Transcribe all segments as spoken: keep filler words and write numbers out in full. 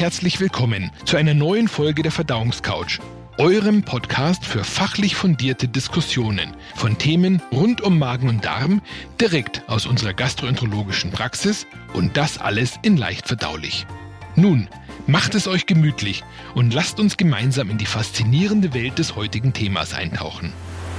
herzlich willkommen zu einer neuen Folge der Verdauungscouch, eurem Podcast für fachlich fundierte Diskussionen von Themen rund um Magen und Darm, direkt aus unserer gastroenterologischen Praxis und das alles in leicht verdaulich. Nun, macht es euch gemütlich und lasst uns gemeinsam in die faszinierende Welt des heutigen Themas eintauchen.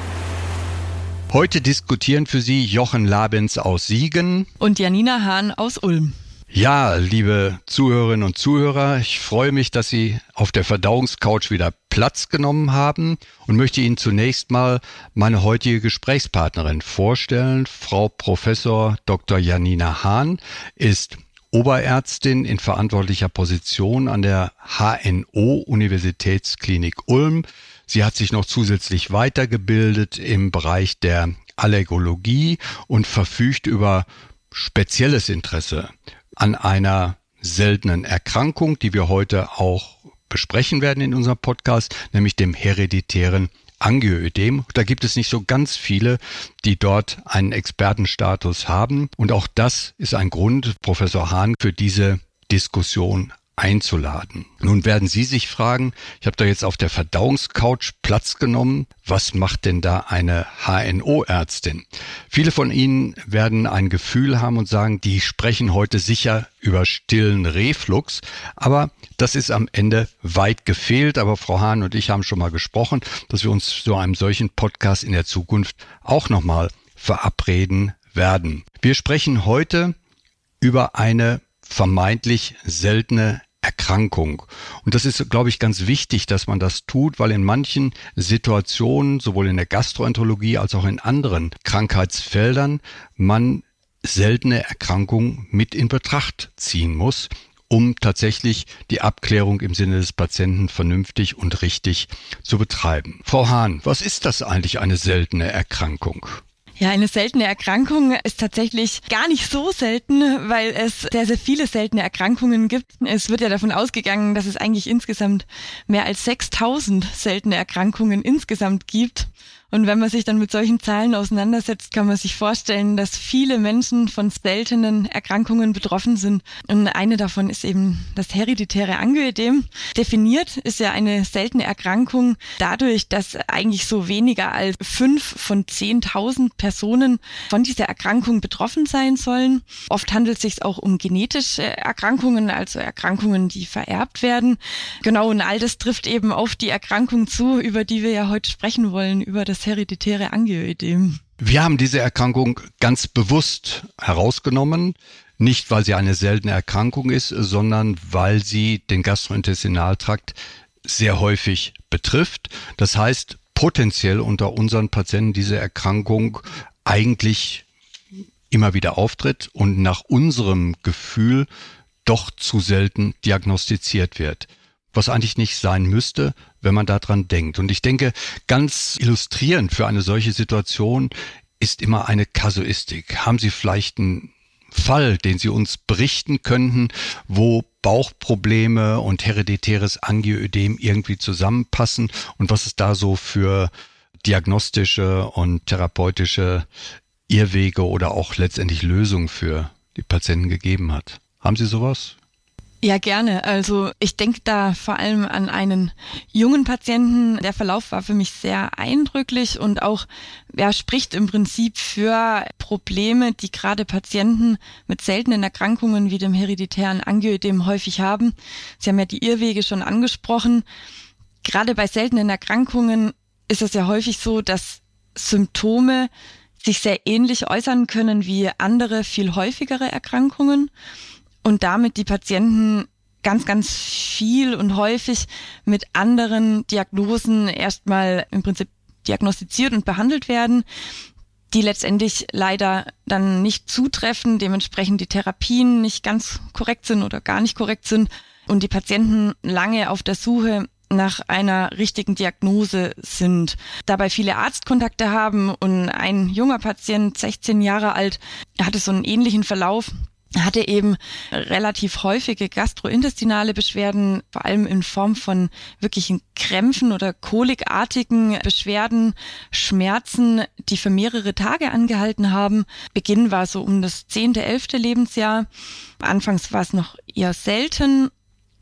Heute diskutieren für Sie Jochen Labens aus Siegen und Janina Hahn aus Ulm. Ja, liebe Zuhörerinnen und Zuhörer, ich freue mich, dass Sie auf der Verdauungscouch wieder Platz genommen haben und möchte Ihnen zunächst mal meine heutige Gesprächspartnerin vorstellen. Frau Professor Doktor Janina Hahn ist Oberärztin in verantwortlicher Position an der H N O-Universitätsklinik Ulm. Sie hat sich noch zusätzlich weitergebildet im Bereich der Allergologie und verfügt über spezielles Interesse an einer seltenen Erkrankung, die wir heute auch besprechen werden in unserem Podcast, nämlich dem hereditären Angioödem. Da gibt es nicht so ganz viele, die dort einen Expertenstatus haben. Und auch das ist ein Grund, Professor Hahn für diese Diskussion einzuladen. Nun werden Sie sich fragen, ich habe da jetzt auf der Verdauungscouch Platz genommen, was macht denn da eine H N O-Ärztin? Viele von Ihnen werden ein Gefühl haben und sagen, die sprechen heute sicher über stillen Reflux, aber das ist am Ende weit gefehlt. Aber Frau Hahn und ich haben schon mal gesprochen, dass wir uns zu einem solchen Podcast in der Zukunft auch nochmal verabreden werden. Wir sprechen heute über eine vermeintlich seltene Erkrankung. Und das ist, glaube ich, ganz wichtig, dass man das tut, weil in manchen Situationen, sowohl in der Gastroenterologie als auch in anderen Krankheitsfeldern, man seltene Erkrankungen mit in Betracht ziehen muss, um tatsächlich die Abklärung im Sinne des Patienten vernünftig und richtig zu betreiben. Frau Hahn, was ist das eigentlich, eine seltene Erkrankung? Ja, eine seltene Erkrankung ist tatsächlich gar nicht so selten, weil es sehr, sehr viele seltene Erkrankungen gibt. Es wird ja davon ausgegangen, dass es eigentlich insgesamt mehr als sechstausend seltene Erkrankungen insgesamt gibt. Und wenn man sich dann mit solchen Zahlen auseinandersetzt, kann man sich vorstellen, dass viele Menschen von seltenen Erkrankungen betroffen sind. Und eine davon ist eben das hereditäre Angioödem. Definiert ist ja eine seltene Erkrankung dadurch, dass eigentlich so weniger als fünf von zehntausend Personen von dieser Erkrankung betroffen sein sollen. Oft handelt es sich auch um genetische Erkrankungen, also Erkrankungen, die vererbt werden. Genau, und all das trifft eben auf die Erkrankung zu, über die wir ja heute sprechen wollen, über das hereditäre Angioödem. Wir haben diese Erkrankung ganz bewusst herausgenommen, nicht weil sie eine seltene Erkrankung ist, sondern weil sie den Gastrointestinaltrakt sehr häufig betrifft. Das heißt, potenziell unter unseren Patienten diese Erkrankung eigentlich immer wieder auftritt und nach unserem Gefühl doch zu selten diagnostiziert wird. Was eigentlich nicht sein müsste, wenn man daran denkt. Und ich denke, ganz illustrierend für eine solche Situation ist immer eine Kasuistik. Haben Sie vielleicht einen Fall, den Sie uns berichten könnten, wo Bauchprobleme und hereditäres Angioödem irgendwie zusammenpassen und was es da so für diagnostische und therapeutische Irrwege oder auch letztendlich Lösungen für die Patienten gegeben hat? Haben Sie sowas? Ja, gerne. Also ich denke da vor allem an einen jungen Patienten. Der Verlauf war für mich sehr eindrücklich und auch, ja, spricht im Prinzip für Probleme, die gerade Patienten mit seltenen Erkrankungen wie dem hereditären Angioödem häufig haben. Sie haben ja die Irrwege schon angesprochen. Gerade bei seltenen Erkrankungen ist es ja häufig so, dass Symptome sich sehr ähnlich äußern können wie andere, viel häufigere Erkrankungen. Und damit die Patienten ganz, ganz viel und häufig mit anderen Diagnosen erstmal im Prinzip diagnostiziert und behandelt werden, die letztendlich leider dann nicht zutreffen, dementsprechend die Therapien nicht ganz korrekt sind oder gar nicht korrekt sind und die Patienten lange auf der Suche nach einer richtigen Diagnose sind. Dabei viele Arztkontakte haben und ein junger Patient, sechzehn Jahre alt, hatte so einen ähnlichen Verlauf. Er hatte eben relativ häufige gastrointestinale Beschwerden, vor allem in Form von wirklichen Krämpfen oder kolikartigen Beschwerden, Schmerzen, die für mehrere Tage angehalten haben. Beginn war so um das zehnte, elfte Lebensjahr. Anfangs war es noch eher selten.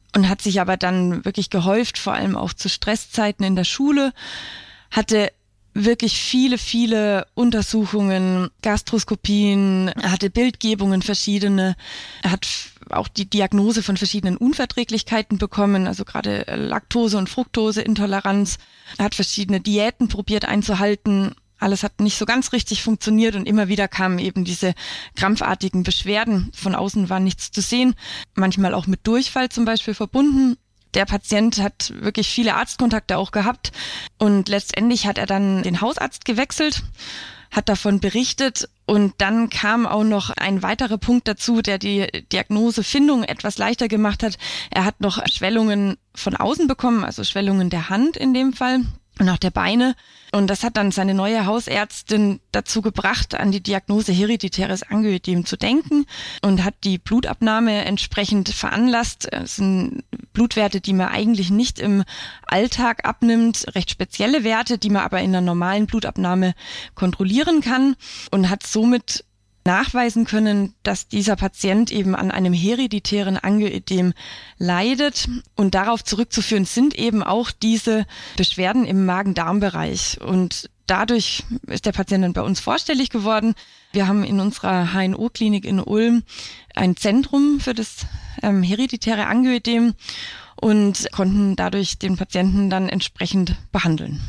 und hat sich aber dann wirklich gehäuft, vor allem auch zu Stresszeiten in der Schule, hatte wirklich viele, viele Untersuchungen, Gastroskopien, er hatte Bildgebungen verschiedene, er hat auch die Diagnose von verschiedenen Unverträglichkeiten bekommen, also gerade Laktose- und Fructoseintoleranz. Er hat verschiedene Diäten probiert einzuhalten. Alles hat nicht so ganz richtig funktioniert und immer wieder kamen eben diese krampfartigen Beschwerden. Von außen war nichts zu sehen, manchmal auch mit Durchfall zum Beispiel verbunden. Der Patient hat wirklich viele Arztkontakte auch gehabt und letztendlich hat er dann den Hausarzt gewechselt, hat davon berichtet und dann kam auch noch ein weiterer Punkt dazu, der die Diagnosefindung etwas leichter gemacht hat. Er hat noch Schwellungen von außen bekommen, also Schwellungen der Hand in dem Fall und auch der Beine. Und das hat dann seine neue Hausärztin dazu gebracht, an die Diagnose hereditäres Angioödem zu denken und hat die Blutabnahme entsprechend veranlasst. Das sind Blutwerte, die man eigentlich nicht im Alltag abnimmt, recht spezielle Werte, die man aber in einer normalen Blutabnahme kontrollieren kann und hat somit nachweisen können, dass dieser Patient eben an einem hereditären Angioödem leidet. Und darauf zurückzuführen sind eben auch diese Beschwerden im Magen-Darm-Bereich. Und dadurch ist der Patient dann bei uns vorstellig geworden. Wir haben in unserer H N O-Klinik in Ulm ein Zentrum für das ähm, hereditäre Angioödem und konnten dadurch den Patienten dann entsprechend behandeln.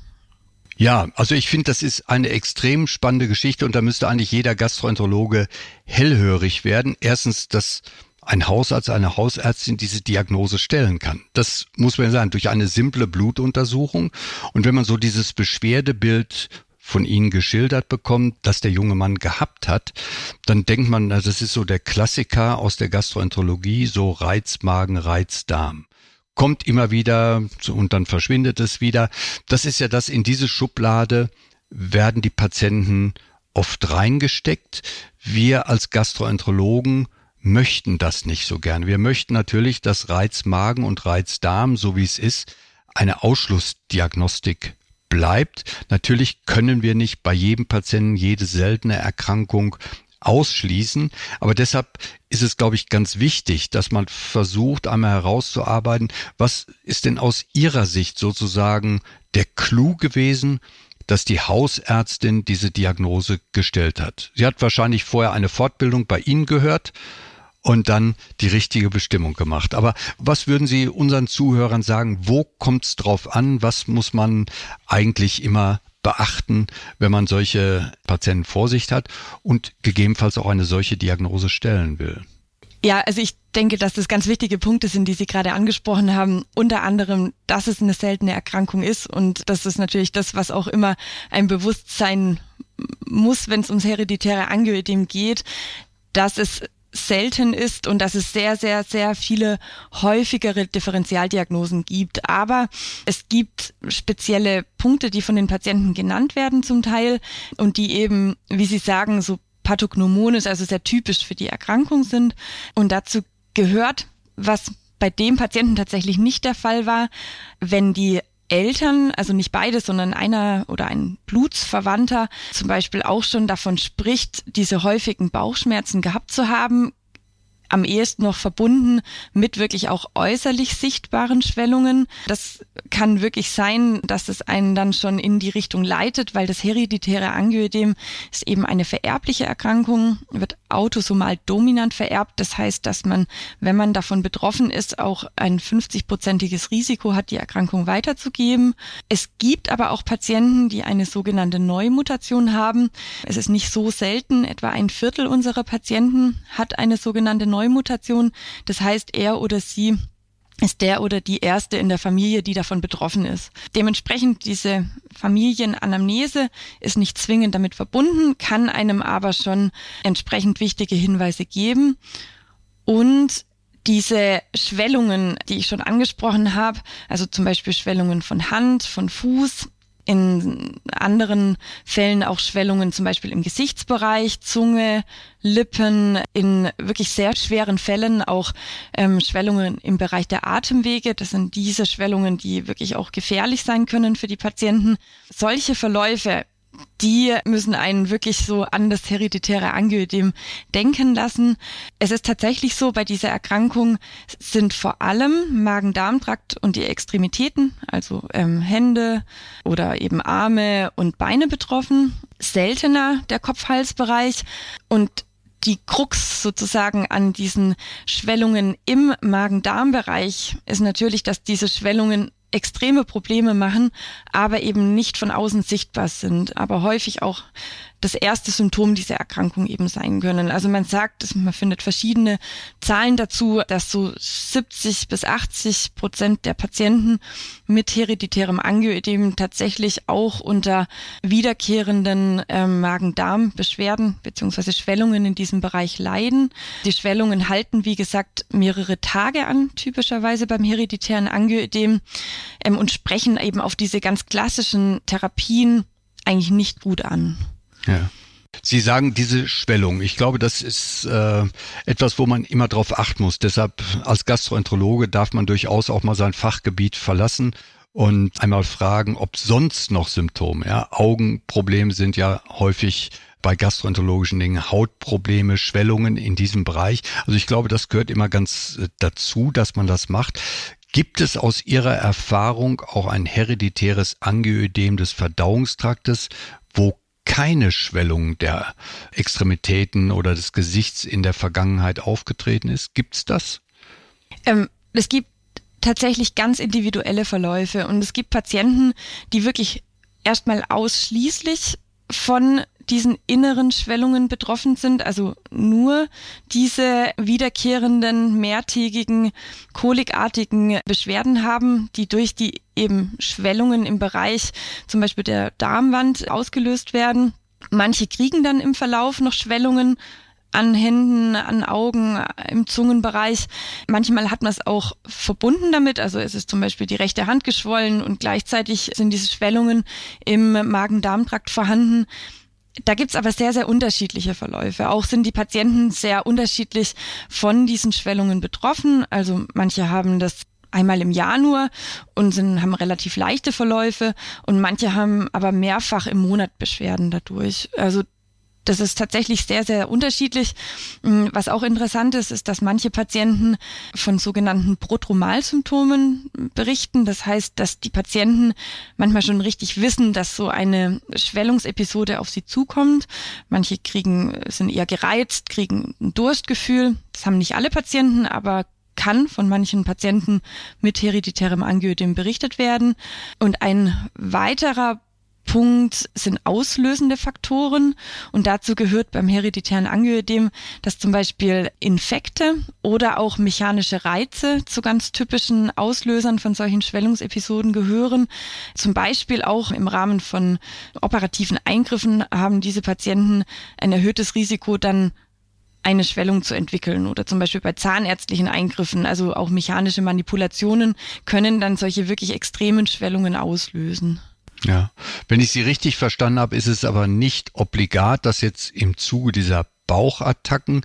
Ja, also ich finde, das ist eine extrem spannende Geschichte und da müsste eigentlich jeder Gastroenterologe hellhörig werden. Erstens, dass ein Hausarzt, eine Hausärztin diese Diagnose stellen kann. Das muss man sagen, durch eine simple Blutuntersuchung. Und wenn man so dieses Beschwerdebild von Ihnen geschildert bekommt, das der junge Mann gehabt hat, dann denkt man, das ist so der Klassiker aus der Gastroenterologie, so Reizmagen, Reizdarm. Kommt immer wieder und dann verschwindet es wieder. Das ist ja das, in diese Schublade werden die Patienten oft reingesteckt. Wir als Gastroenterologen möchten das nicht so gern. Wir möchten natürlich, dass Reizmagen und Reizdarm, so wie es ist, eine Ausschlussdiagnostik bleibt. Natürlich können wir nicht bei jedem Patienten jede seltene Erkrankung ausschließen. Aber deshalb ist es, glaube ich, ganz wichtig, dass man versucht, einmal herauszuarbeiten, was ist denn aus Ihrer Sicht sozusagen der Clou gewesen, dass die Hausärztin diese Diagnose gestellt hat. Sie hat wahrscheinlich vorher eine Fortbildung bei Ihnen gehört und dann die richtige Bestimmung gemacht. Aber was würden Sie unseren Zuhörern sagen, wo kommt es drauf an? Was muss man eigentlich immer beachten, wenn man solche Patienten vor sich hat und gegebenenfalls auch eine solche Diagnose stellen will? Ja, also ich denke, dass das ganz wichtige Punkte sind, die Sie gerade angesprochen haben. Unter anderem, dass es eine seltene Erkrankung ist und das ist natürlich das, was auch immer ein Bewusstsein muss, wenn es ums hereditäre Angioödem geht, dass es selten ist und dass es sehr, sehr, sehr viele häufigere Differentialdiagnosen gibt. Aber es gibt spezielle Punkte, die von den Patienten genannt werden zum Teil und die eben, wie Sie sagen, so pathognomonisch, also sehr typisch für die Erkrankung sind. Und dazu gehört, was bei dem Patienten tatsächlich nicht der Fall war, wenn die Eltern, also nicht beide, sondern einer oder ein Blutsverwandter zum Beispiel auch schon davon spricht, diese häufigen Bauchschmerzen gehabt zu haben, am ehesten noch verbunden mit wirklich auch äußerlich sichtbaren Schwellungen. Das kann wirklich sein, dass es einen dann schon in die Richtung leitet, weil das hereditäre Angioödem ist eben eine vererbliche Erkrankung, wird autosomal dominant vererbt. Das heißt, dass man, wenn man davon betroffen ist, auch ein fünfzig-prozentiges Risiko hat, die Erkrankung weiterzugeben. Es gibt aber auch Patienten, die eine sogenannte Neumutation haben. Es ist nicht so selten, etwa ein Viertel unserer Patienten hat eine sogenannte Neumutation. Das heißt, er oder sie ist der oder die Erste in der Familie, die davon betroffen ist. Dementsprechend diese Familienanamnese ist nicht zwingend damit verbunden, kann einem aber schon entsprechend wichtige Hinweise geben. Und diese Schwellungen, die ich schon angesprochen habe, also zum Beispiel Schwellungen von Hand, von Fuß, in anderen Fällen auch Schwellungen zum Beispiel im Gesichtsbereich, Zunge, Lippen, in wirklich sehr schweren Fällen auch ähm, Schwellungen im Bereich der Atemwege. Das sind diese Schwellungen, die wirklich auch gefährlich sein können für die Patienten. Solche Verläufe, die müssen einen wirklich so an das hereditäre Angioödem denken lassen. Es ist tatsächlich so, bei dieser Erkrankung sind vor allem Magen-Darm-Trakt und die Extremitäten, also ähm, Hände oder eben Arme und Beine betroffen. Seltener der Kopf-Hals-Bereich und die Krux sozusagen an diesen Schwellungen im Magen-Darm-Bereich ist natürlich, dass diese Schwellungen extreme Probleme machen, aber eben nicht von außen sichtbar sind, aber häufig auch das erste Symptom dieser Erkrankung eben sein können. Also man sagt, man findet verschiedene Zahlen dazu, dass so siebzig bis achtzig Prozent der Patienten mit hereditärem Angioödem tatsächlich auch unter wiederkehrenden äh, Magen-Darm-Beschwerden bzw. Schwellungen in diesem Bereich leiden. Die Schwellungen halten, wie gesagt, mehrere Tage an, typischerweise beim hereditären Angioödem, ähm, und sprechen eben auf diese ganz klassischen Therapien eigentlich nicht gut an. Ja. Sie sagen diese Schwellung. Ich glaube, das ist äh, etwas, wo man immer drauf achten muss. Deshalb als Gastroenterologe darf man durchaus auch mal sein Fachgebiet verlassen und einmal fragen, ob sonst noch Symptome, ja, Augenprobleme sind ja häufig bei gastroenterologischen Dingen, Hautprobleme, Schwellungen in diesem Bereich. Also ich glaube, das gehört immer ganz dazu, dass man das macht. Gibt es aus Ihrer Erfahrung auch ein hereditäres Angioödem des Verdauungstraktes, wo keine Schwellung der Extremitäten oder des Gesichts in der Vergangenheit aufgetreten ist? Gibt's das? Ähm, es gibt tatsächlich ganz individuelle Verläufe und es gibt Patienten, die wirklich erstmal ausschließlich von diesen inneren Schwellungen betroffen sind, also nur diese wiederkehrenden, mehrtägigen, kolikartigen Beschwerden haben, die durch die eben Schwellungen im Bereich zum Beispiel der Darmwand ausgelöst werden. Manche kriegen dann im Verlauf noch Schwellungen an Händen, an Augen, im Zungenbereich. Manchmal hat man es auch verbunden damit, also es ist zum Beispiel die rechte Hand geschwollen und gleichzeitig sind diese Schwellungen im Magen-Darm-Trakt vorhanden. Da gibt's aber sehr, sehr unterschiedliche Verläufe. Auch sind die Patienten sehr unterschiedlich von diesen Schwellungen betroffen. Also manche haben das einmal im Jahr nur und sind, haben relativ leichte Verläufe und manche haben aber mehrfach im Monat Beschwerden dadurch. Also das ist tatsächlich sehr, sehr unterschiedlich. Was auch interessant ist, ist, dass manche Patienten von sogenannten Prodromalsymptomen berichten. Das heißt, dass die Patienten manchmal schon richtig wissen, dass so eine Schwellungsepisode auf sie zukommt. Manche kriegen, sind eher gereizt, kriegen ein Durstgefühl. Das haben nicht alle Patienten, aber kann von manchen Patienten mit hereditärem Angioödem berichtet werden. Und ein weiterer Punkt sind auslösende Faktoren und dazu gehört beim hereditären Angioödem, dass zum Beispiel Infekte oder auch mechanische Reize zu ganz typischen Auslösern von solchen Schwellungsepisoden gehören. Zum Beispiel auch im Rahmen von operativen Eingriffen haben diese Patienten ein erhöhtes Risiko, dann eine Schwellung zu entwickeln oder zum Beispiel bei zahnärztlichen Eingriffen, also auch mechanische Manipulationen können dann solche wirklich extremen Schwellungen auslösen. Ja, wenn ich Sie richtig verstanden habe, ist es aber nicht obligat, dass jetzt im Zuge dieser Bauchattacken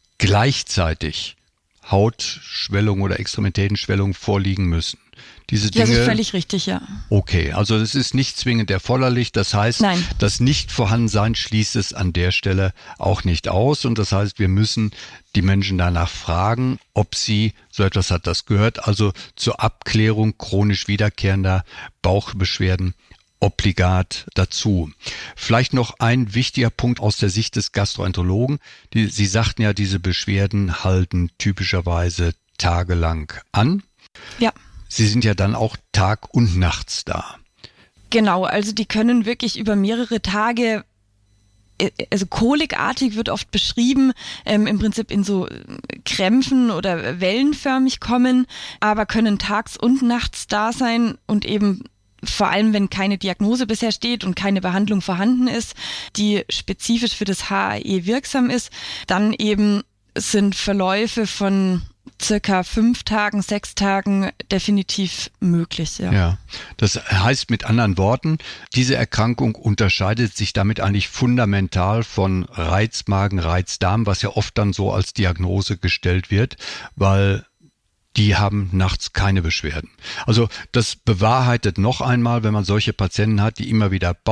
gleichzeitig Hautschwellung oder Extremitätenschwellung vorliegen müssen. Diese Dinge, ja, das ist völlig richtig, ja. Okay, also es ist nicht zwingend erforderlich. Das heißt, Nein. Das Nicht-Vorhandensein schließt es an der Stelle auch nicht aus. Und das heißt, wir müssen die Menschen danach fragen, ob sie, so etwas hat das gehört, also zur Abklärung chronisch wiederkehrender Bauchbeschwerden obligat dazu. Vielleicht noch ein wichtiger Punkt aus der Sicht des Gastroenterologen. Die, Sie sagten ja, diese Beschwerden halten typischerweise tagelang an. Ja. Sie sind ja dann auch Tag und nachts da. Genau, also die können wirklich über mehrere Tage, also kolikartig wird oft beschrieben, ähm, im Prinzip in so Krämpfen oder wellenförmig kommen, aber können tags und nachts da sein und eben vor allem, wenn keine Diagnose bisher steht und keine Behandlung vorhanden ist, die spezifisch für das H A E wirksam ist, dann eben sind Verläufe von circa fünf Tagen, sechs Tagen definitiv möglich. Ja. Ja, das heißt mit anderen Worten, diese Erkrankung unterscheidet sich damit eigentlich fundamental von Reizmagen, Reizdarm, was ja oft dann so als Diagnose gestellt wird, weil die haben nachts keine Beschwerden. Also das bewahrheitet noch einmal, wenn man solche Patienten hat, die immer wieder Bauch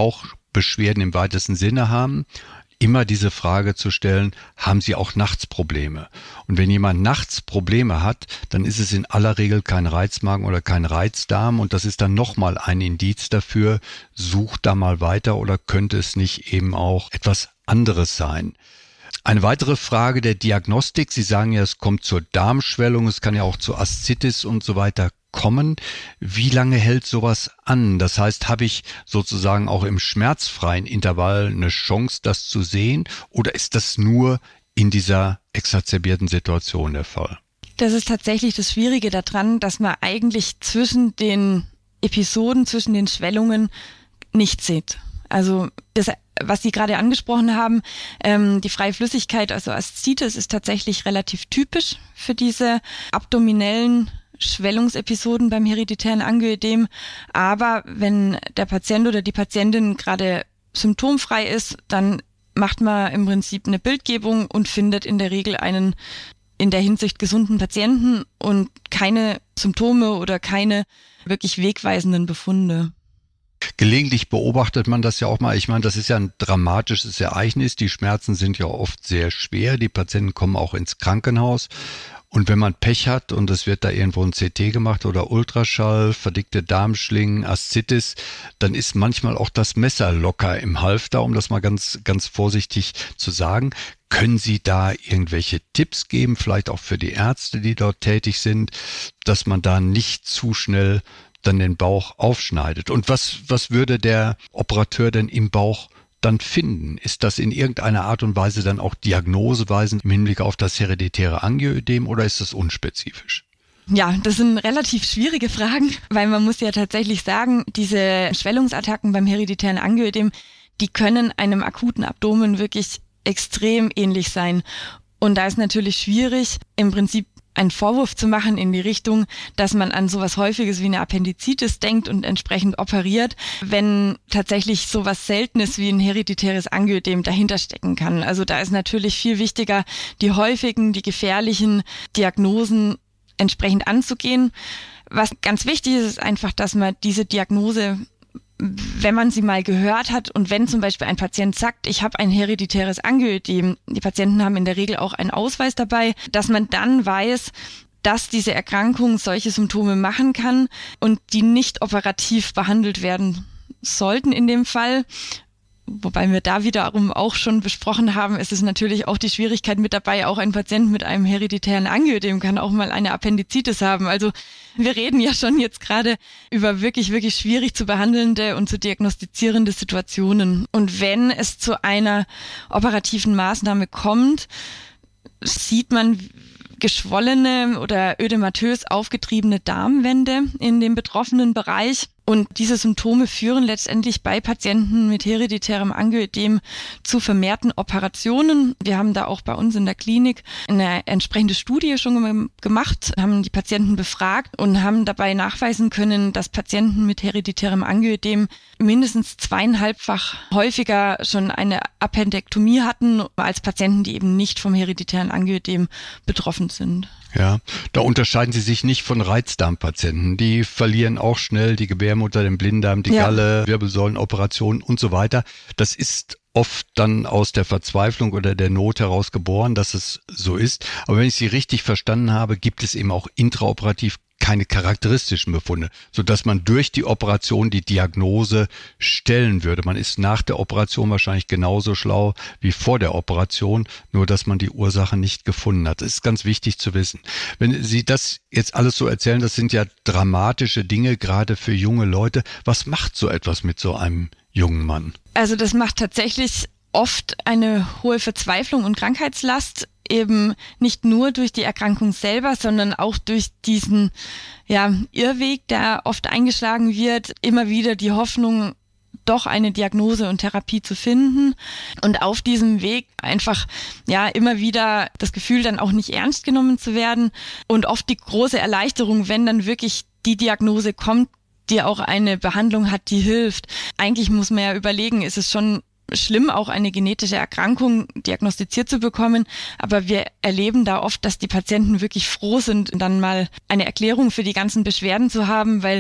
Beschwerden im weitesten Sinne haben, immer diese Frage zu stellen, haben Sie auch nachts Probleme? Und wenn jemand nachts Probleme hat, dann ist es in aller Regel kein Reizmagen oder kein Reizdarm und das ist dann nochmal ein Indiz dafür, sucht da mal weiter oder könnte es nicht eben auch etwas anderes sein? Eine weitere Frage der Diagnostik, Sie sagen ja, es kommt zur Darmschwellung, es kann ja auch zu Aszites und so weiter kommen. Wie lange hält sowas an? Das heißt, habe ich sozusagen auch im schmerzfreien Intervall eine Chance, das zu sehen? Oder ist das nur in dieser exacerbierten Situation der Fall? Das ist tatsächlich das Schwierige daran, dass man eigentlich zwischen den Episoden, zwischen den Schwellungen nichts sieht. Also das, was Sie gerade angesprochen haben, ähm, die freie Flüssigkeit, also Aszites, ist tatsächlich relativ typisch für diese abdominellen Schwellungsepisoden beim hereditären Angioödem. Aber wenn der Patient oder die Patientin gerade symptomfrei ist, dann macht man im Prinzip eine Bildgebung und findet in der Regel einen in der Hinsicht gesunden Patienten und keine Symptome oder keine wirklich wegweisenden Befunde. Gelegentlich beobachtet man das ja auch mal. Ich meine, das ist ja ein dramatisches Ereignis. Die Schmerzen sind ja oft sehr schwer. Die Patienten kommen auch ins Krankenhaus. Und wenn man Pech hat und es wird da irgendwo ein C T gemacht oder Ultraschall, verdickte Darmschlingen, Aszites, dann ist manchmal auch das Messer locker im Halfter, um das mal ganz, ganz vorsichtig zu sagen. Können Sie da irgendwelche Tipps geben, vielleicht auch für die Ärzte, die dort tätig sind, dass man da nicht zu schnell dann den Bauch aufschneidet? Und was, was würde der Operateur denn im Bauch dann finden? Ist das in irgendeiner Art und Weise dann auch diagnoseweisend im Hinblick auf das hereditäre Angioödem oder ist das unspezifisch? Ja, das sind relativ schwierige Fragen, weil man muss ja tatsächlich sagen, diese Schwellungsattacken beim hereditären Angioödem, die können einem akuten Abdomen wirklich extrem ähnlich sein. Und da ist natürlich schwierig, im Prinzip einen Vorwurf zu machen in die Richtung, dass man an sowas Häufiges wie eine Appendizitis denkt und entsprechend operiert, wenn tatsächlich sowas Seltenes wie ein hereditäres Angioödem dahinter stecken kann. Also da ist natürlich viel wichtiger, die häufigen, die gefährlichen Diagnosen entsprechend anzugehen. Was ganz wichtig ist, ist einfach, dass man diese Diagnose, wenn man sie mal gehört hat und wenn zum Beispiel ein Patient sagt, ich habe ein hereditäres Angioödem, die Patienten haben in der Regel auch einen Ausweis dabei, dass man dann weiß, dass diese Erkrankung solche Symptome machen kann und die nicht operativ behandelt werden sollten in dem Fall. Wobei wir da wiederum auch schon besprochen haben, ist es natürlich auch die Schwierigkeit mit dabei, auch ein Patient mit einem hereditären Angioödem kann auch mal eine Appendizitis haben. Also wir reden ja schon jetzt gerade über wirklich, wirklich schwierig zu behandelnde und zu diagnostizierende Situationen. Und wenn es zu einer operativen Maßnahme kommt, sieht man geschwollene oder ödematös aufgetriebene Darmwände in dem betroffenen Bereich. Und diese Symptome führen letztendlich bei Patienten mit hereditärem Angioödem zu vermehrten Operationen. Wir haben da auch bei uns in der Klinik eine entsprechende Studie schon gemacht, haben die Patienten befragt und haben dabei nachweisen können, dass Patienten mit hereditärem Angioödem mindestens zweieinhalbfach häufiger schon eine Appendektomie hatten als Patienten, die eben nicht vom hereditären Angioödem betroffen sind. Ja, da unterscheiden sie sich nicht von Reizdarmpatienten. Die verlieren auch schnell die Gebärmutter, den Blinddarm, die ja. Galle, Wirbelsäulenoperationen und so weiter. Das ist oft dann aus der Verzweiflung oder der Not heraus geboren, dass es so ist. Aber wenn ich Sie richtig verstanden habe, gibt es eben auch intraoperativ keine charakteristischen Befunde, sodass man durch die Operation die Diagnose stellen würde. Man ist nach der Operation wahrscheinlich genauso schlau wie vor der Operation, nur dass man die Ursache nicht gefunden hat. Das ist ganz wichtig zu wissen. Wenn Sie das jetzt alles so erzählen, das sind ja dramatische Dinge, gerade für junge Leute. Was macht so etwas mit so einem jungen Mann? Also das macht tatsächlich oft eine hohe Verzweiflung und Krankheitslast, eben nicht nur durch die Erkrankung selber, sondern auch durch diesen ja, Irrweg, der oft eingeschlagen wird, immer wieder die Hoffnung, doch eine Diagnose und Therapie zu finden und auf diesem Weg einfach ja immer wieder das Gefühl, dann auch nicht ernst genommen zu werden und oft die große Erleichterung, wenn dann wirklich die Diagnose kommt, die auch eine Behandlung hat, die hilft. Eigentlich muss man ja überlegen, ist es schon schlimm, auch eine genetische Erkrankung diagnostiziert zu bekommen. Aber wir erleben da oft, dass die Patienten wirklich froh sind, dann mal eine Erklärung für die ganzen Beschwerden zu haben, weil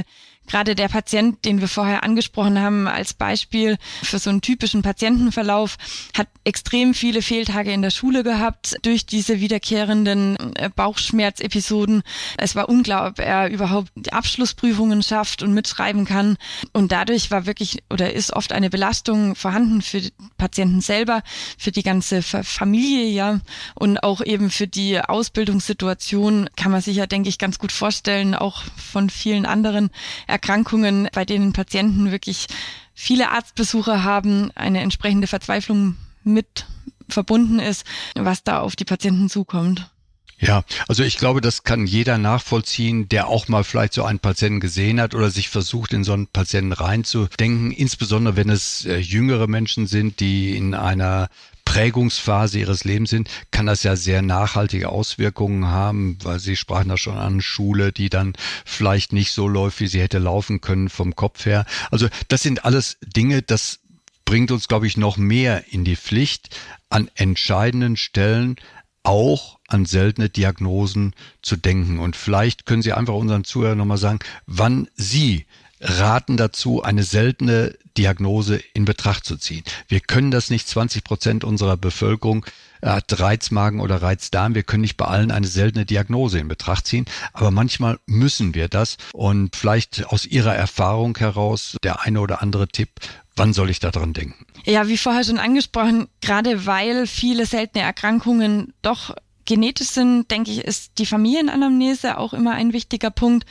gerade der Patient, den wir vorher angesprochen haben als Beispiel für so einen typischen Patientenverlauf, hat extrem viele Fehltage in der Schule gehabt durch diese wiederkehrenden Bauchschmerzepisoden. Es war unklar, ob er überhaupt die Abschlussprüfungen schafft und mitschreiben kann. Und dadurch war wirklich oder ist oft eine Belastung vorhanden für die Patienten selber, für die ganze Familie, ja, und auch eben für die Ausbildungssituation kann man sich ja, denke ich, ganz gut vorstellen, auch von vielen anderen Erkrankungen, bei denen Patienten wirklich viele Arztbesuche haben, eine entsprechende Verzweiflung mit verbunden ist, was da auf die Patienten zukommt. Ja, also ich glaube, das kann jeder nachvollziehen, der auch mal vielleicht so einen Patienten gesehen hat oder sich versucht, in so einen Patienten reinzudenken, insbesondere wenn es äh, jüngere Menschen sind, die in einer Prägungsphase ihres Lebens sind, kann das ja sehr nachhaltige Auswirkungen haben, weil Sie sprachen da schon an, Schule, die dann vielleicht nicht so läuft, wie sie hätte laufen können vom Kopf her. Also das sind alles Dinge, das bringt uns, glaube ich, noch mehr in die Pflicht, an entscheidenden Stellen auch an seltene Diagnosen zu denken. Und vielleicht können Sie einfach unseren Zuhörern nochmal sagen, wann Sie raten dazu, eine seltene Diagnose in Betracht zu ziehen. Wir können das nicht, zwanzig Prozent unserer Bevölkerung hat Reizmagen oder Reizdarm. Wir können nicht bei allen eine seltene Diagnose in Betracht ziehen, aber manchmal müssen wir das. Und vielleicht aus Ihrer Erfahrung heraus der eine oder andere Tipp, wann soll ich daran denken? Ja, wie vorher schon angesprochen, gerade weil viele seltene Erkrankungen doch genetisch sind, denke ich, ist die Familienanamnese auch immer ein wichtiger Punkt.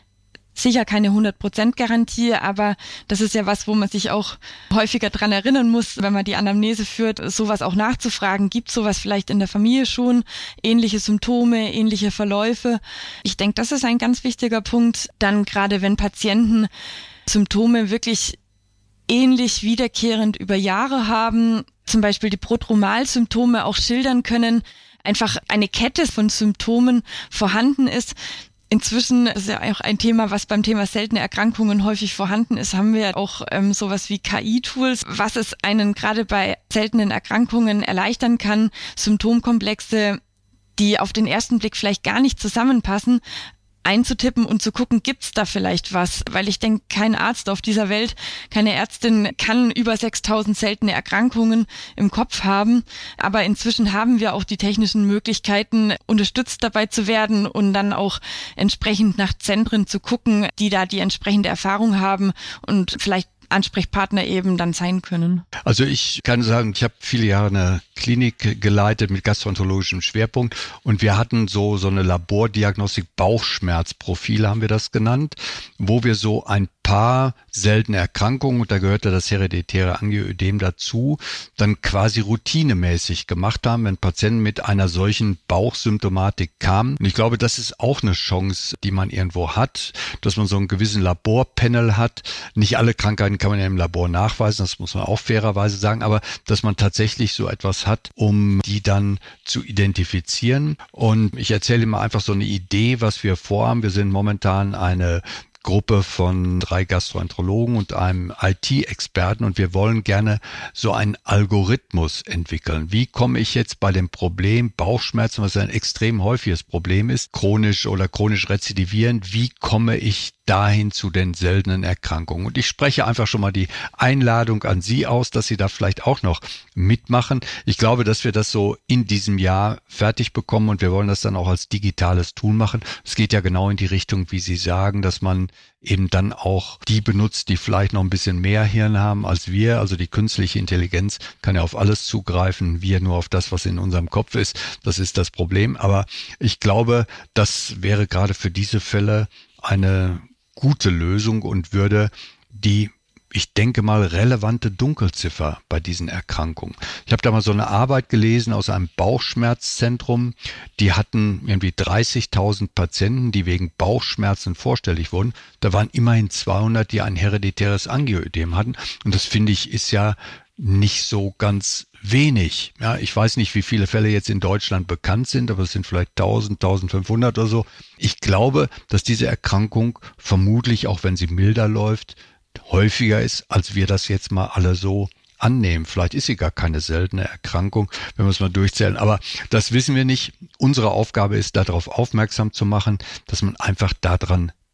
Sicher keine hundert Prozent Garantie, aber das ist ja was, wo man sich auch häufiger dran erinnern muss, wenn man die Anamnese führt, sowas auch nachzufragen. Gibt sowas vielleicht in der Familie schon? Ähnliche Symptome, ähnliche Verläufe? Ich denke, das ist ein ganz wichtiger Punkt. Dann gerade wenn Patienten Symptome wirklich ähnlich wiederkehrend über Jahre haben, zum Beispiel die Prodromalsymptome auch schildern können, einfach eine Kette von Symptomen vorhanden ist. Inzwischen ist ja auch ein Thema, was beim Thema seltene Erkrankungen häufig vorhanden ist, haben wir auch ähm, sowas wie K I-Tools, was es einen gerade bei seltenen Erkrankungen erleichtern kann, Symptomkomplexe, die auf den ersten Blick vielleicht gar nicht zusammenpassen, einzutippen und zu gucken, gibt's da vielleicht was? Weil ich denke, kein Arzt auf dieser Welt, keine Ärztin kann über sechstausend seltene Erkrankungen im Kopf haben. Aber inzwischen haben wir auch die technischen Möglichkeiten, unterstützt dabei zu werden und dann auch entsprechend nach Zentren zu gucken, die da die entsprechende Erfahrung haben und vielleicht Ansprechpartner eben dann sein können. Also ich kann sagen, ich habe viele Jahre eine Klinik geleitet mit gastroenterologischem Schwerpunkt und wir hatten so so eine Labordiagnostik, Bauchschmerzprofil haben wir das genannt, wo wir so ein paar seltene Erkrankungen, und da gehörte das hereditäre Angioödem dazu, dann quasi routinemäßig gemacht haben, wenn Patienten mit einer solchen Bauchsymptomatik kamen. Und ich glaube, das ist auch eine Chance, die man irgendwo hat, dass man so einen gewissen Laborpanel hat. Nicht alle Krankheiten kann man ja im Labor nachweisen, das muss man auch fairerweise sagen, aber dass man tatsächlich so etwas hat, um die dann zu identifizieren. Und ich erzähle immer einfach so eine Idee, was wir vorhaben. Wir sind momentan eine Gruppe von drei Gastroenterologen und einem I T-Experten und wir wollen gerne so einen Algorithmus entwickeln. Wie komme ich jetzt bei dem Problem Bauchschmerzen, was ein extrem häufiges Problem ist, chronisch oder chronisch rezidivierend, wie komme ich dahin zu den seltenen Erkrankungen? Und ich spreche einfach schon mal die Einladung an Sie aus, dass Sie da vielleicht auch noch mitmachen. Ich glaube, dass wir das so in diesem Jahr fertig bekommen und wir wollen das dann auch als digitales Tool machen. Es geht ja genau in die Richtung, wie Sie sagen, dass man eben dann auch die benutzt, die vielleicht noch ein bisschen mehr Hirn haben als wir. Also die künstliche Intelligenz kann ja auf alles zugreifen, wir nur auf das, was in unserem Kopf ist. Das ist das Problem. Aber ich glaube, das wäre gerade für diese Fälle eine gute Lösung und würde die, ich denke mal, relevante Dunkelziffer bei diesen Erkrankungen. Ich habe da mal so eine Arbeit gelesen aus einem Bauchschmerzzentrum. Die hatten irgendwie dreißigtausend Patienten, die wegen Bauchschmerzen vorstellig wurden. Da waren immerhin zweihundert, die ein hereditäres Angioödem hatten. Und das finde ich ist ja nicht so ganz wenig. Ja, ich weiß nicht, wie viele Fälle jetzt in Deutschland bekannt sind, aber es sind vielleicht tausend, tausendfünfhundert oder so. Ich glaube, dass diese Erkrankung vermutlich, auch wenn sie milder läuft, häufiger ist, als wir das jetzt mal alle so annehmen. Vielleicht ist sie gar keine seltene Erkrankung, wenn wir es mal durchzählen. Aber das wissen wir nicht. Unsere Aufgabe ist, darauf aufmerksam zu machen, dass man einfach daran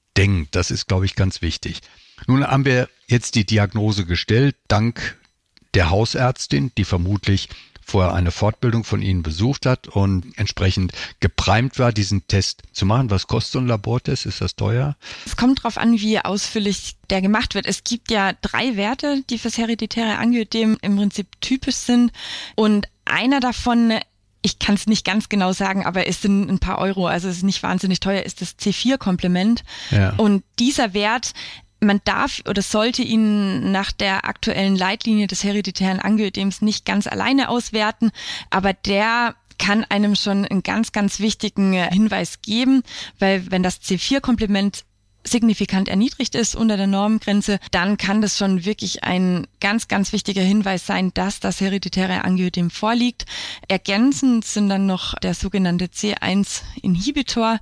denkt. Das ist, glaube ich, ganz wichtig. Nun haben wir jetzt die Diagnose gestellt, dank der Hausärztin, die vermutlich vorher eine Fortbildung von Ihnen besucht hat und entsprechend geprimed war, diesen Test zu machen. Was kostet so ein Labortest? Ist das teuer? Es kommt darauf an, wie ausführlich der gemacht wird. Es gibt ja drei Werte, die fürs hereditäre Angioödem im Prinzip typisch sind. Und einer davon, ich kann es nicht ganz genau sagen, aber es sind ein paar Euro, also es ist nicht wahnsinnig teuer, ist das C vier Komplement. Ja. Und dieser Wert, man darf oder sollte ihn nach der aktuellen Leitlinie des hereditären Angioödems nicht ganz alleine auswerten, aber der kann einem schon einen ganz, ganz wichtigen Hinweis geben, weil wenn das C vier Komplement signifikant erniedrigt ist unter der Normgrenze, dann kann das schon wirklich ein ganz, ganz wichtiger Hinweis sein, dass das hereditäre Angioödem vorliegt. Ergänzend sind dann noch der sogenannte C eins Inhibitor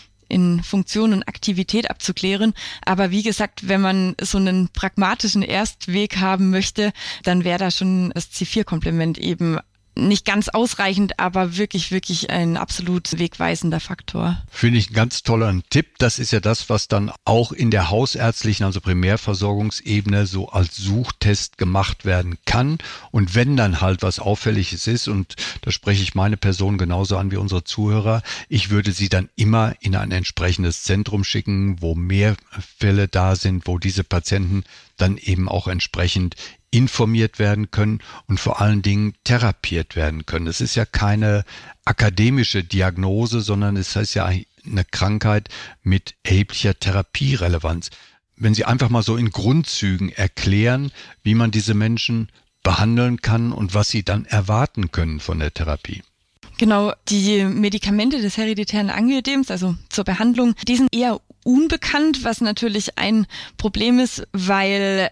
in Funktion und Aktivität abzuklären. Aber wie gesagt, wenn man so einen pragmatischen Erstweg haben möchte, dann wäre da schon das C vier Komplement eben nicht ganz ausreichend, aber wirklich, wirklich ein absolut wegweisender Faktor. Finde ich einen ganz tollen Tipp. Das ist ja das, was dann auch in der hausärztlichen, also Primärversorgungsebene so als Suchtest gemacht werden kann. Und wenn dann halt was Auffälliges ist, und da spreche ich meine Person genauso an wie unsere Zuhörer, ich würde sie dann immer in ein entsprechendes Zentrum schicken, wo mehr Fälle da sind, wo diese Patienten dann eben auch entsprechend informiert werden können und vor allen Dingen therapiert werden können. Es ist ja keine akademische Diagnose, sondern es ist ja eine Krankheit mit erheblicher Therapierelevanz. Wenn Sie einfach mal so in Grundzügen erklären, wie man diese Menschen behandeln kann und was sie dann erwarten können von der Therapie. Genau, die Medikamente des hereditären Angioödems, also zur Behandlung, die sind eher unbekannt, was natürlich ein Problem ist, weil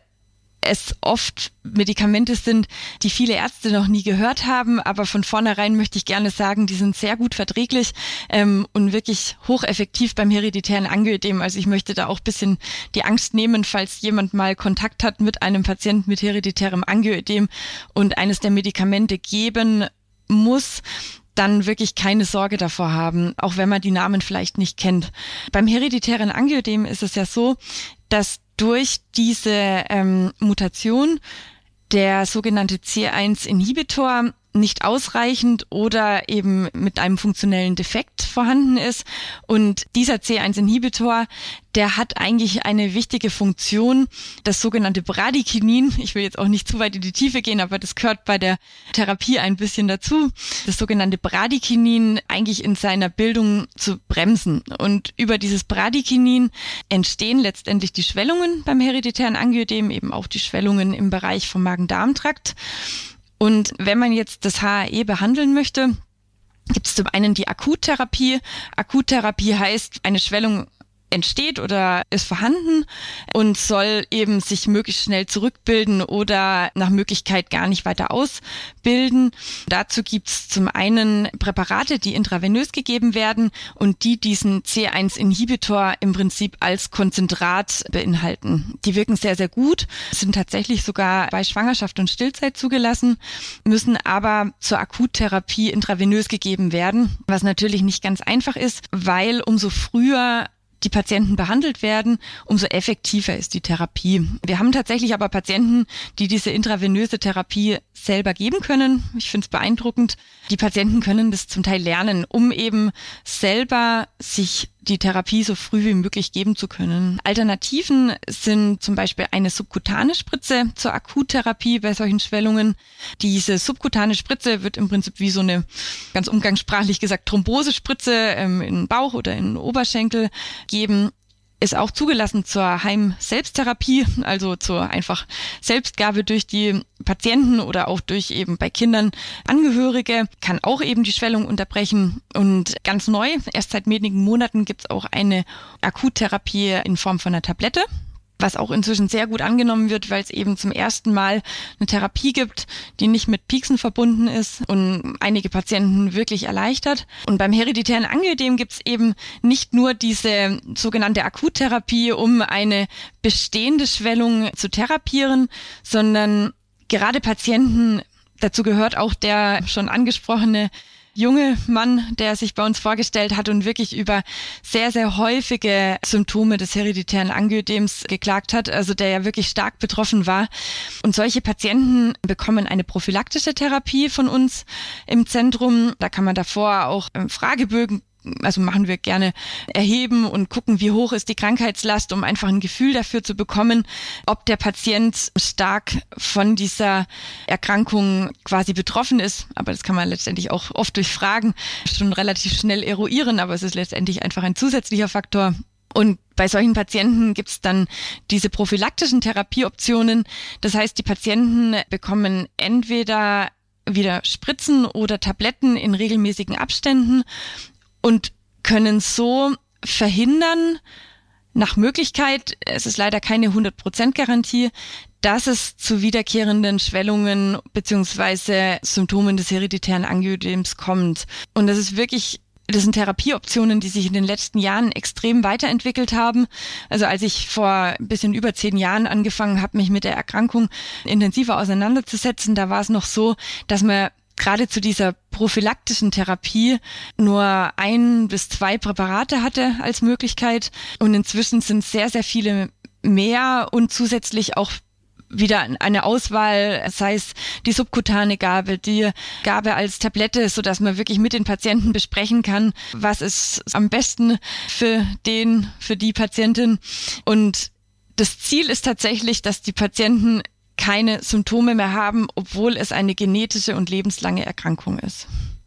es oft Medikamente sind, die viele Ärzte noch nie gehört haben, aber von vornherein möchte ich gerne sagen, die sind sehr gut verträglich ähm, und wirklich hocheffektiv beim hereditären Angioödem. Also ich möchte da auch ein bisschen die Angst nehmen, falls jemand mal Kontakt hat mit einem Patienten mit hereditärem Angioödem und eines der Medikamente geben muss, dann wirklich keine Sorge davor haben, auch wenn man die Namen vielleicht nicht kennt. Beim hereditären Angioödem ist es ja so, dass durch diese ähm, Mutation der sogenannte C eins Inhibitor nicht ausreichend oder eben mit einem funktionellen Defekt vorhanden ist. Und dieser C eins Inhibitor, der hat eigentlich eine wichtige Funktion, das sogenannte Bradykinin. Ich will jetzt auch nicht zu weit in die Tiefe gehen, aber das gehört bei der Therapie ein bisschen dazu. Das sogenannte Bradykinin eigentlich in seiner Bildung zu bremsen. Und über dieses Bradykinin entstehen letztendlich die Schwellungen beim hereditären Angioödem, eben auch die Schwellungen im Bereich vom Magen-Darm-Trakt. Und wenn man jetzt das H A E behandeln möchte, gibt es zum einen die Akuttherapie. Akuttherapie heißt, eine Schwellung entsteht oder ist vorhanden und soll eben sich möglichst schnell zurückbilden oder nach Möglichkeit gar nicht weiter ausbilden. Dazu gibt's zum einen Präparate, die intravenös gegeben werden und die diesen C eins Inhibitor im Prinzip als Konzentrat beinhalten. Die wirken sehr, sehr gut, sind tatsächlich sogar bei Schwangerschaft und Stillzeit zugelassen, müssen aber zur Akuttherapie intravenös gegeben werden, was natürlich nicht ganz einfach ist, weil umso früher die Patienten behandelt werden, umso effektiver ist die Therapie. Wir haben tatsächlich aber Patienten, die diese intravenöse Therapie selber geben können. Ich finde es beeindruckend. Die Patienten können das zum Teil lernen, um eben selber sich die Therapie so früh wie möglich geben zu können. Alternativen sind zum Beispiel eine subkutane Spritze zur Akuttherapie bei solchen Schwellungen. Diese subkutane Spritze wird im Prinzip wie so eine, ganz umgangssprachlich gesagt, Thrombosespritze ähm, in den Bauch oder in den Oberschenkel geben. Ist auch zugelassen zur Heim-Selbsttherapie, also zur einfach Selbstgabe durch die Patienten oder auch durch eben bei Kindern Angehörige, kann auch eben die Schwellung unterbrechen. Und ganz neu, erst seit wenigen Monaten gibt es auch eine Akuttherapie in Form von einer Tablette, was auch inzwischen sehr gut angenommen wird, weil es eben zum ersten Mal eine Therapie gibt, die nicht mit Pieksen verbunden ist und einige Patienten wirklich erleichtert. Und beim hereditären Angioödem gibt es eben nicht nur diese sogenannte Akuttherapie, um eine bestehende Schwellung zu therapieren, sondern gerade Patienten, dazu gehört auch der schon angesprochene junge Mann, der sich bei uns vorgestellt hat und wirklich über sehr, sehr häufige Symptome des hereditären Angioödems geklagt hat, also der ja wirklich stark betroffen war. Und solche Patienten bekommen eine prophylaktische Therapie von uns im Zentrum. Da kann man davor auch Fragebögen Also machen wir gerne erheben und gucken, wie hoch ist die Krankheitslast, um einfach ein Gefühl dafür zu bekommen, ob der Patient stark von dieser Erkrankung quasi betroffen ist. Aber das kann man letztendlich auch oft durch Fragen schon relativ schnell eruieren, aber es ist letztendlich einfach ein zusätzlicher Faktor. Und bei solchen Patienten gibt es dann diese prophylaktischen Therapieoptionen. Das heißt, die Patienten bekommen entweder wieder Spritzen oder Tabletten in regelmäßigen Abständen und können so verhindern, nach Möglichkeit, es ist leider keine hundert Prozent Garantie, dass es zu wiederkehrenden Schwellungen beziehungsweise Symptomen des hereditären Angioödems kommt. Und das ist wirklich, das sind Therapieoptionen, die sich in den letzten Jahren extrem weiterentwickelt haben. Also als ich vor ein bisschen über zehn Jahren angefangen habe, mich mit der Erkrankung intensiver auseinanderzusetzen, da war es noch so, dass man gerade zu dieser prophylaktischen Therapie nur ein bis zwei Präparate hatte als Möglichkeit. Und inzwischen sind sehr, sehr viele mehr und zusätzlich auch wieder eine Auswahl, sei es die subkutane Gabe, die Gabe als Tablette, so dass man wirklich mit den Patienten besprechen kann, was ist am besten für den, für die Patientin. Und das Ziel ist tatsächlich, dass die Patienten keine Symptome mehr haben, obwohl es eine genetische und lebenslange Erkrankung ist.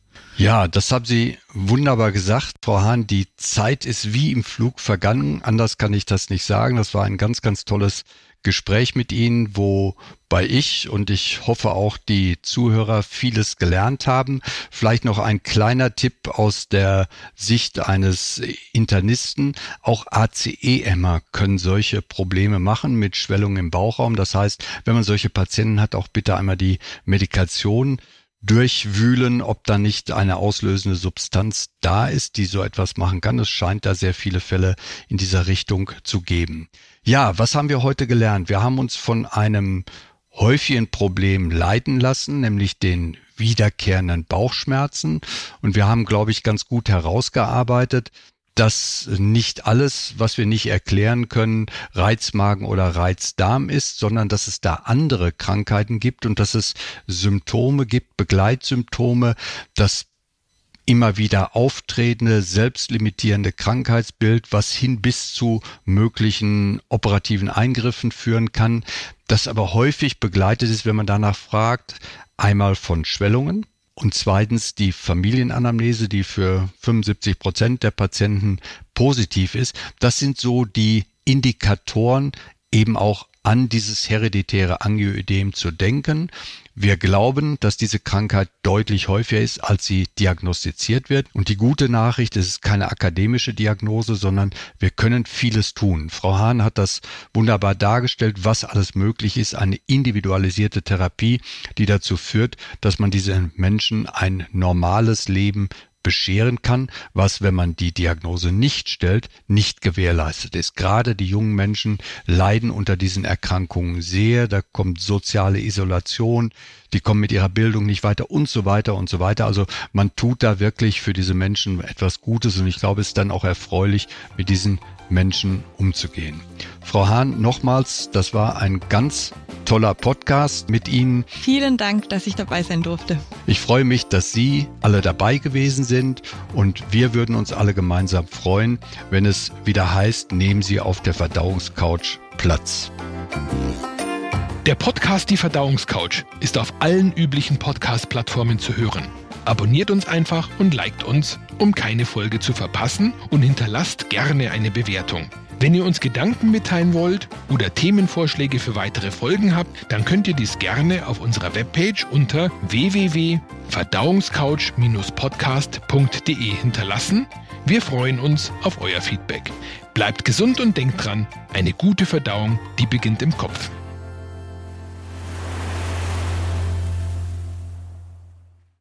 Ja, das haben Sie wunderbar gesagt, Frau Hahn. Die Zeit ist wie im Flug vergangen. Anders kann ich das nicht sagen. Das war ein ganz, ganz tolles Gespräch mit Ihnen, wobei ich und ich hoffe auch die Zuhörer vieles gelernt haben. Vielleicht noch ein kleiner Tipp aus der Sicht eines Internisten. Auch A C E-Emmer können solche Probleme machen mit Schwellung im Bauchraum. Das heißt, wenn man solche Patienten hat, auch bitte einmal die Medikation durchwühlen, ob da nicht eine auslösende Substanz da ist, die so etwas machen kann. Es scheint da sehr viele Fälle in dieser Richtung zu geben. Ja, was haben wir heute gelernt? Wir haben uns von einem häufigen Problem leiten lassen, nämlich den wiederkehrenden Bauchschmerzen. Und wir haben, glaube ich, ganz gut herausgearbeitet, dass nicht alles, was wir nicht erklären können, Reizmagen oder Reizdarm ist, sondern dass es da andere Krankheiten gibt und dass es Symptome gibt, Begleitsymptome, das immer wieder auftretende, selbstlimitierende Krankheitsbild, was hin bis zu möglichen operativen Eingriffen führen kann, das aber häufig begleitet ist, wenn man danach fragt, einmal von Schwellungen, und zweitens die Familienanamnese, die für fünfundsiebzig Prozent der Patienten positiv ist. Das sind so die Indikatoren, eben auch an dieses hereditäre Angioödem zu denken. Wir glauben, dass diese Krankheit deutlich häufiger ist, als sie diagnostiziert wird. Und die gute Nachricht, es ist keine akademische Diagnose, sondern wir können vieles tun. Frau Hahn hat das wunderbar dargestellt, was alles möglich ist. Eine individualisierte Therapie, die dazu führt, dass man diesen Menschen ein normales Leben bescheren kann, was, wenn man die Diagnose nicht stellt, nicht gewährleistet ist. Gerade die jungen Menschen leiden unter diesen Erkrankungen sehr. Da kommt soziale Isolation, die kommen mit ihrer Bildung nicht weiter und so weiter und so weiter. Also man tut da wirklich für diese Menschen etwas Gutes und ich glaube, es ist dann auch erfreulich, mit diesen Menschen umzugehen. Frau Hahn, nochmals, das war ein ganz toller Podcast mit Ihnen. Vielen Dank, dass ich dabei sein durfte. Ich freue mich, dass Sie alle dabei gewesen sind und wir würden uns alle gemeinsam freuen, wenn es wieder heißt, nehmen Sie auf der Verdauungscouch Platz. Der Podcast Die Verdauungscouch ist auf allen üblichen Podcast-Plattformen zu hören. Abonniert uns einfach und liked uns, um keine Folge zu verpassen und hinterlasst gerne eine Bewertung. Wenn ihr uns Gedanken mitteilen wollt oder Themenvorschläge für weitere Folgen habt, dann könnt ihr dies gerne auf unserer Webpage unter w w w punkt verdauungscouch Bindestrich podcast punkt d e hinterlassen. Wir freuen uns auf euer Feedback. Bleibt gesund und denkt dran, eine gute Verdauung, die beginnt im Kopf.